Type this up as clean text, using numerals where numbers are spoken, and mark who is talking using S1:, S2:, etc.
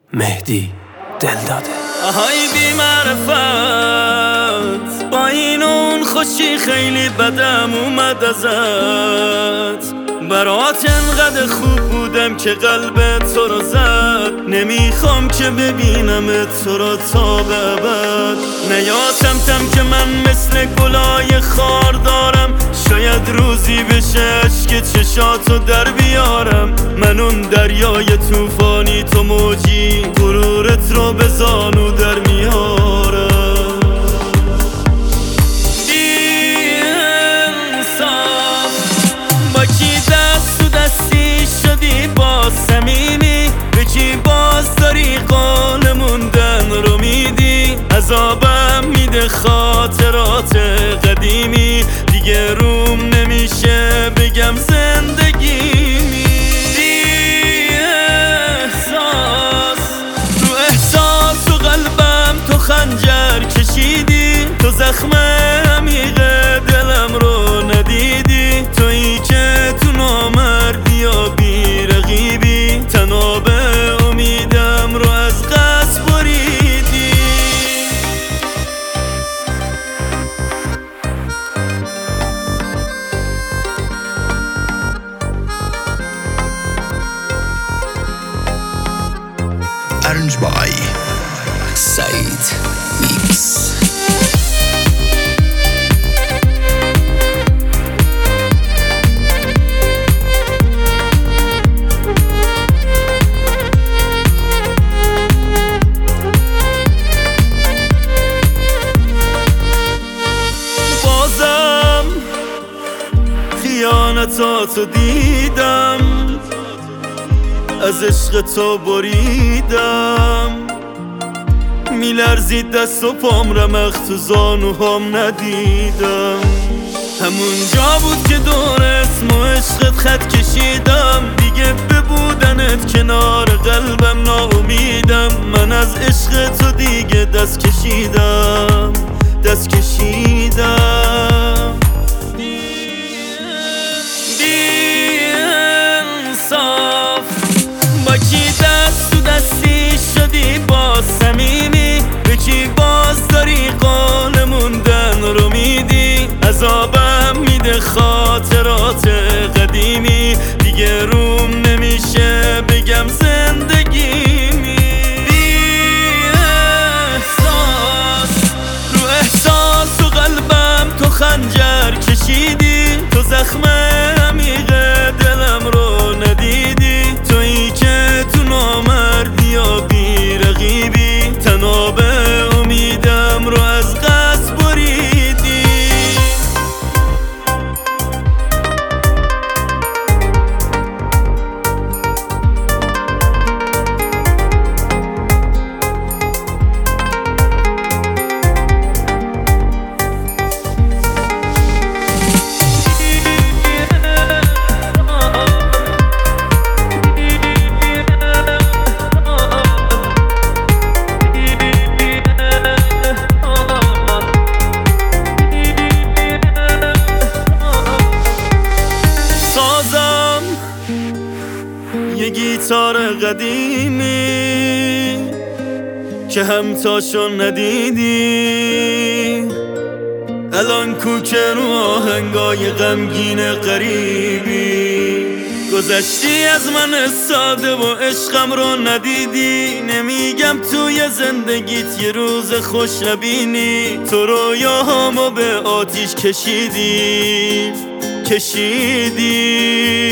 S1: مهدی دل داده.
S2: آهای بی معرفت، با این اون خوشی خیلی بدم اومد ازت. برات انقدر خوب بودم که قلبت تو رو زد. نمیخوام که ببینم تو رو تا به ابد. نیا تم که من مثل گلای خار دارم. شاید روزی بشه اشک چشاتو در بیارم. من اون دریای طوفانی، تو موجی، غرورت رو به زانو در میارم. با کی دست تو دستی شدی با صمیمی؟ به کی باز داری قول موندن رو میدی؟ عذابم میده خاطرات قدیمی. دیگه روم نمیشه بگم زندگیمی. رو احساس و قلبم تو خنجر کشیدی. تو زخم عمیق دلم رو ندیدی. تویی که تو نامردی یا بی رقیبی. تناب امیدم رو از قصد بریدی.
S3: Arranged by Said Mix.
S2: بازم خیانتاتو دیدم، از عشق تو بریدم. میلرزید دست و پام، رمق تو زانوهام ندیدم. همون جا بود که دور اسم و عشقت خط کشیدم. دیگه به بودنت کنار قلبم ناامیدم. من از عشق تو دیگه دست کشیدم. با کی دست تو دستی شدی با صمیمی؟ به کی باز داری قول موندن رو میدی؟ عذابم میده خاطرات قدیمی. دیگه روم نمیشه بگم زندگیمی. رو احساس و قلبم تو خنجر کشیدی. تو زخم عمیق دلم رو ندیدی. تویی که تو نامردی یا بی رقیبی. تناب امیدم رو از قصد بریدی. یه گیتار قدیمی که همتاشو ندیدی. الان کوکه رو آهنگای غمگین غریبی. گذشتی از من ساده و عشقم رو ندیدی. نمیگم توی زندگیت یه روز خوش نبینی. تو رویاهامو به آتیش کشیدی.